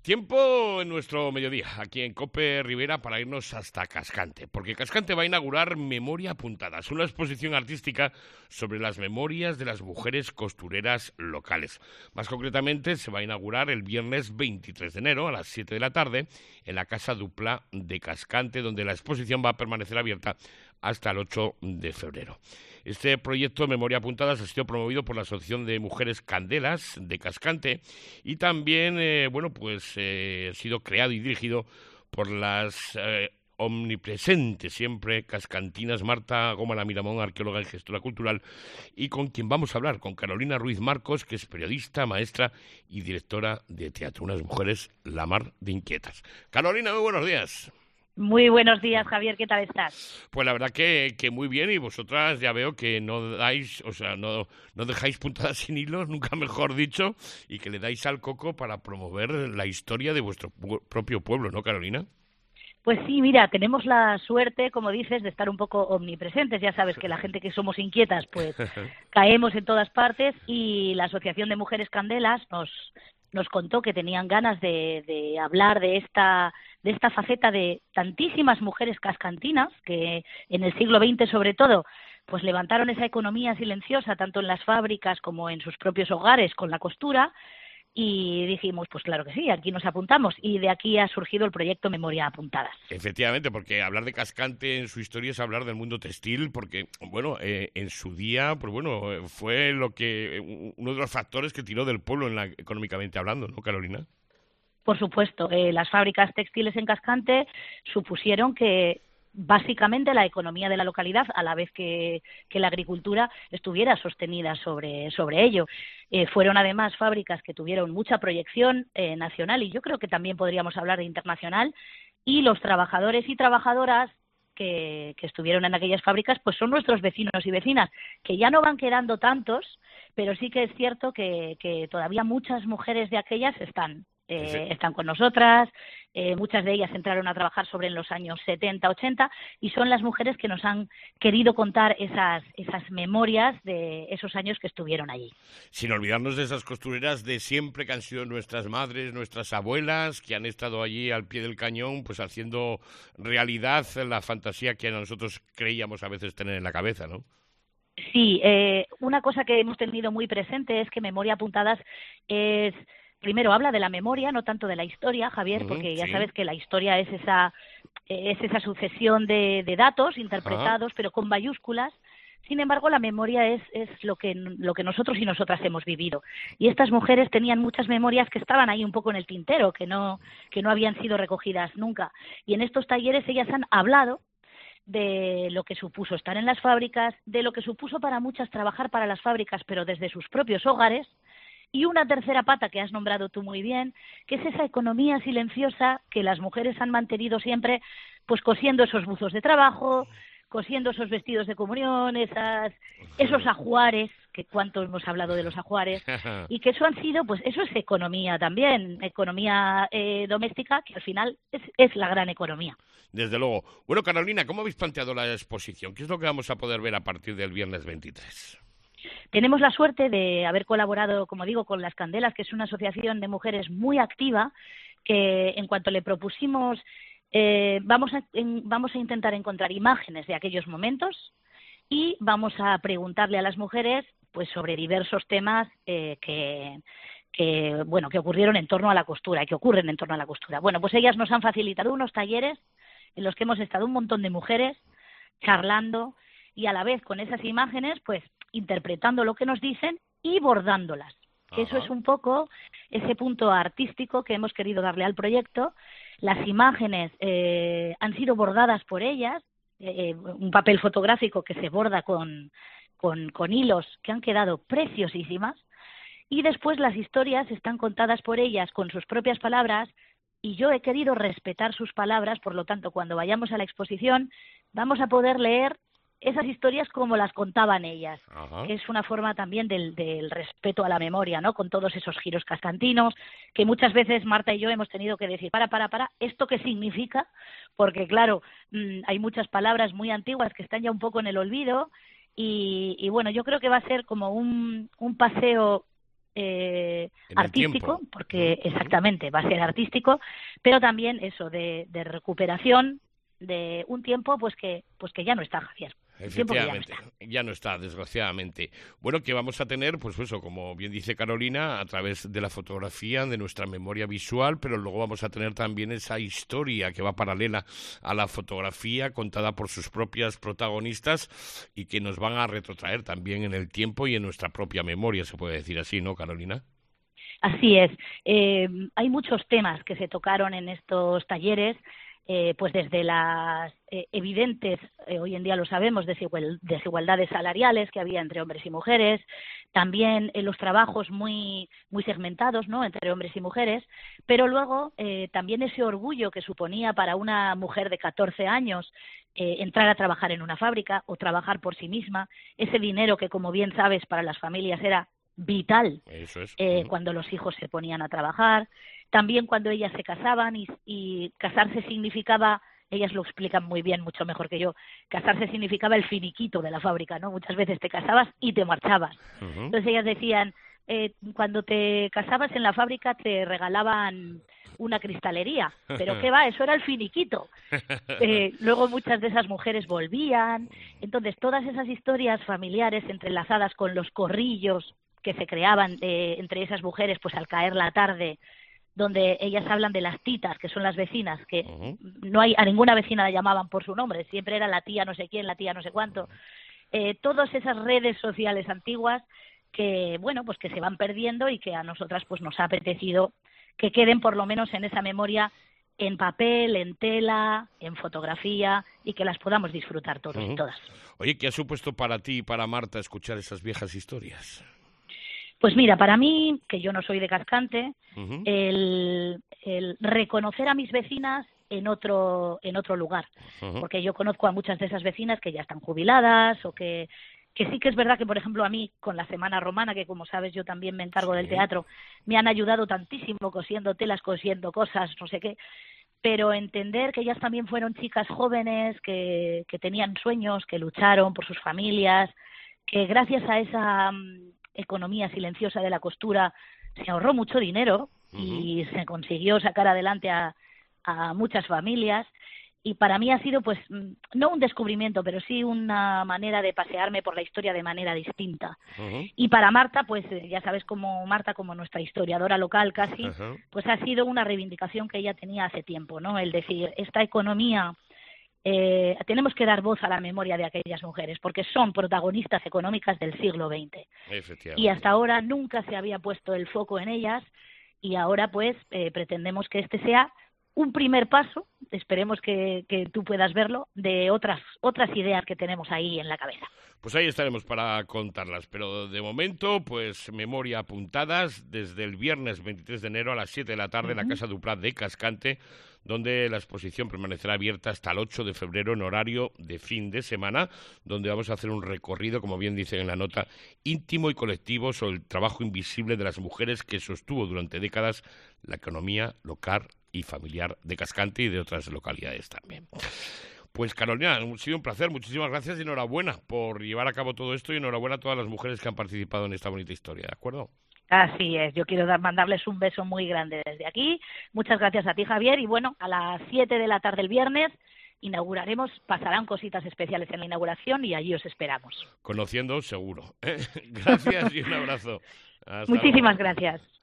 Tiempo en nuestro mediodía, aquí en COPE Rivera, para irnos hasta Cascante, porque Cascante va a inaugurar Memoria Apuntadas, una exposición artística sobre las memorias de las mujeres costureras locales. Más concretamente, se va a inaugurar el viernes 23 de enero a las 7 de la tarde en la Casa Dupla de Cascante, donde la exposición va a permanecer abierta hasta el 8 de febrero. Este proyecto Memoria Apuntadas ha sido promovido por la Asociación de Mujeres Candelas de Cascante y también, ha sido creado y dirigido por las omnipresentes siempre cascantinas Marta Gómara Miramón, arqueóloga y gestora cultural, y con quien vamos a hablar, con Carolina Ruiz Marcos, que es periodista, maestra y directora de teatro. Unas mujeres la mar de inquietas. Carolina, muy buenos días. Muy buenos días, Javier, ¿qué tal estás? Pues la verdad que muy bien, y vosotras ya veo que no dais, no dejáis puntadas sin hilos, nunca mejor dicho, y que le dais al coco para promover la historia de vuestro propio pueblo, ¿no, Carolina? Pues sí, mira, tenemos la suerte, como dices, de estar un poco omnipresentes. Ya sabes que la gente que somos inquietas, pues caemos en todas partes, y la Asociación de Mujeres Candelas nos contó que tenían ganas de hablar de esta faceta de tantísimas mujeres cascantinas que en el siglo XX, sobre todo, pues levantaron esa economía silenciosa tanto en las fábricas como en sus propios hogares con la costura. Y dijimos, pues claro que sí, aquí nos apuntamos, y de aquí ha surgido el proyecto Memoria Apuntadas. Efectivamente, porque hablar de Cascante en su historia es hablar del mundo textil, porque, en su día, fue uno de los factores que tiró del pueblo económicamente hablando, ¿no, Carolina? Por supuesto, las fábricas textiles en Cascante supusieron que básicamente la economía de la localidad, a la vez que la agricultura, estuviera sostenida sobre ello. Fueron además fábricas que tuvieron mucha proyección nacional, y yo creo que también podríamos hablar de internacional, y los trabajadores y trabajadoras que estuvieron en aquellas fábricas pues son nuestros vecinos y vecinas, que ya no van quedando tantos, pero sí que es cierto que todavía muchas mujeres de aquellas están con nosotras. Muchas de ellas entraron a trabajar en los años 70, 80, y son las mujeres que nos han querido contar esas memorias de esos años que estuvieron allí. Sin olvidarnos de esas costureras de siempre, que han sido nuestras madres, nuestras abuelas, que han estado allí al pie del cañón, pues haciendo realidad la fantasía que nosotros creíamos a veces tener en la cabeza, ¿no? Sí, una cosa que hemos tenido muy presente es que Memoria Apuntadas es... Primero, habla de la memoria, no tanto de la historia, Javier, porque ya sabes que la historia es esa sucesión de datos interpretados, pero con mayúsculas. Sin embargo, la memoria es lo que nosotros y nosotras hemos vivido. Y estas mujeres tenían muchas memorias que estaban ahí un poco en el tintero, que no habían sido recogidas nunca. Y en estos talleres ellas han hablado de lo que supuso estar en las fábricas, de lo que supuso para muchas trabajar para las fábricas, pero desde sus propios hogares. Y una tercera pata que has nombrado tú muy bien, que es esa economía silenciosa que las mujeres han mantenido siempre, pues cosiendo esos buzos de trabajo, cosiendo esos vestidos de comunión, esos ajuares, que cuánto hemos hablado de los ajuares, y que eso han sido, pues eso es economía también, economía doméstica, que al final es la gran economía. Desde luego. Bueno, Carolina, ¿cómo habéis planteado la exposición? ¿Qué es lo que vamos a poder ver a partir del viernes 23? Tenemos la suerte de haber colaborado, como digo, con Las Candelas, que es una asociación de mujeres muy activa, que en cuanto le propusimos, vamos a intentar encontrar imágenes de aquellos momentos, y vamos a preguntarle a las mujeres pues sobre diversos temas que ocurrieron en torno a la costura y que ocurren en torno a la costura. Bueno, pues ellas nos han facilitado unos talleres en los que hemos estado un montón de mujeres charlando, y a la vez con esas imágenes pues interpretando lo que nos dicen y bordándolas. Que eso es un poco ese punto artístico que hemos querido darle al proyecto. Las imágenes han sido bordadas por ellas, un papel fotográfico que se borda con hilos que han quedado preciosísimas, y después las historias están contadas por ellas con sus propias palabras, y yo he querido respetar sus palabras. Por lo tanto, cuando vayamos a la exposición vamos a poder leer esas historias como las contaban ellas, que es una forma también del respeto a la memoria, ¿no? Con todos esos giros cascantinos, que muchas veces Marta y yo hemos tenido que decir, para, ¿esto qué significa? Porque claro, hay muchas palabras muy antiguas que están ya un poco en el olvido, y bueno, yo creo que va a ser como un paseo En el artístico, tiempo. porque exactamente va a ser artístico, pero también eso de recuperación de un tiempo pues que ya no está, Javier. Un tiempo que ya no Efectivamente, está. ya no está, desgraciadamente. Bueno, que vamos a tener, pues eso, como bien dice Carolina, a través de la fotografía, de nuestra memoria visual, pero luego vamos a tener también esa historia que va paralela a la fotografía, contada por sus propias protagonistas y que nos van a retrotraer también en el tiempo y en nuestra propia memoria, se puede decir así, ¿no, Carolina? Así es. Hay muchos temas que se tocaron en estos talleres, pues desde las evidentes, hoy en día lo sabemos, desigualdades salariales que había entre hombres y mujeres, también los trabajos muy segmentados, ¿no?, entre hombres y mujeres, pero luego también ese orgullo que suponía para una mujer de 14 años entrar a trabajar en una fábrica o trabajar por sí misma, ese dinero que, como bien sabes, para las familias era vital Eso es. cuando los hijos se ponían a trabajar, también cuando ellas se casaban y casarse significaba, ellas lo explican muy bien, mucho mejor que yo, casarse significaba el finiquito de la fábrica, ¿no? Muchas veces te casabas y te marchabas. Ujú. Entonces ellas decían, cuando te casabas en la fábrica te regalaban una cristalería, pero qué va, eso era el finiquito. Luego muchas de esas mujeres volvían, entonces todas esas historias familiares entrelazadas con los corrillos que se creaban entre esas mujeres pues al caer la tarde, donde ellas hablan de las titas, que son las vecinas, que Ujú. no hay a ninguna vecina la llamaban por su nombre, siempre era la tía no sé quién, la tía no sé cuánto. Todas esas redes sociales antiguas que, bueno, pues que se van perdiendo y que a nosotras pues nos ha apetecido que queden por lo menos en esa memoria en papel, en tela, en fotografía y que las podamos disfrutar todos y Ujú. todas. Oye, ¿qué ha supuesto para ti y para Marta escuchar esas viejas historias? Pues mira, para mí, que yo no soy de Cascante, Ujú. el reconocer a mis vecinas en otro lugar, Ujú. porque yo conozco a muchas de esas vecinas que ya están jubiladas o que sí que es verdad que, por ejemplo, a mí, con la Semana Romana, que como sabes yo también me encargo del Sí. teatro, me han ayudado tantísimo cosiendo telas, cosiendo cosas, no sé qué, pero entender que ellas también fueron chicas jóvenes, que tenían sueños, que lucharon por sus familias, que gracias a esa economía silenciosa de la costura se ahorró mucho dinero Ujú. y se consiguió sacar adelante a muchas familias. Y para mí ha sido, pues, no un descubrimiento, pero sí una manera de pasearme por la historia de manera distinta. Ujú. Y para Marta, pues ya sabes, como Marta, como nuestra historiadora local casi, Ujú. pues ha sido una reivindicación que ella tenía hace tiempo, ¿no? El decir, esta economía, tenemos que dar voz a la memoria de aquellas mujeres, porque son protagonistas económicas del siglo XX. Y Efectivamente. hasta ahora nunca se había puesto el foco en ellas y ahora pues pretendemos que este sea un primer paso, esperemos que tú puedas verlo, de otras ideas que tenemos ahí en la cabeza. Pues ahí estaremos para contarlas, pero de momento, pues memoria apuntadas desde el viernes 23 de enero a las 7 de la tarde en la Ujú. Casa Duprat de Cascante, donde la exposición permanecerá abierta hasta el 8 de febrero en horario de fin de semana, donde vamos a hacer un recorrido, como bien dice en la nota, íntimo y colectivo sobre el trabajo invisible de las mujeres que sostuvo durante décadas la economía local y familiar de Cascante y de otras localidades también. Pues Carolina, ha sido un placer, muchísimas gracias y enhorabuena por llevar a cabo todo esto y enhorabuena a todas las mujeres que han participado en esta bonita historia, ¿de acuerdo? Así es, yo quiero mandarles un beso muy grande desde aquí. Muchas gracias a ti, Javier. Y bueno, a las 7 de la tarde el viernes inauguraremos, pasarán cositas especiales en la inauguración y allí os esperamos. Conociendo seguro. Gracias y un abrazo. Hasta Muchísimas luego. gracias.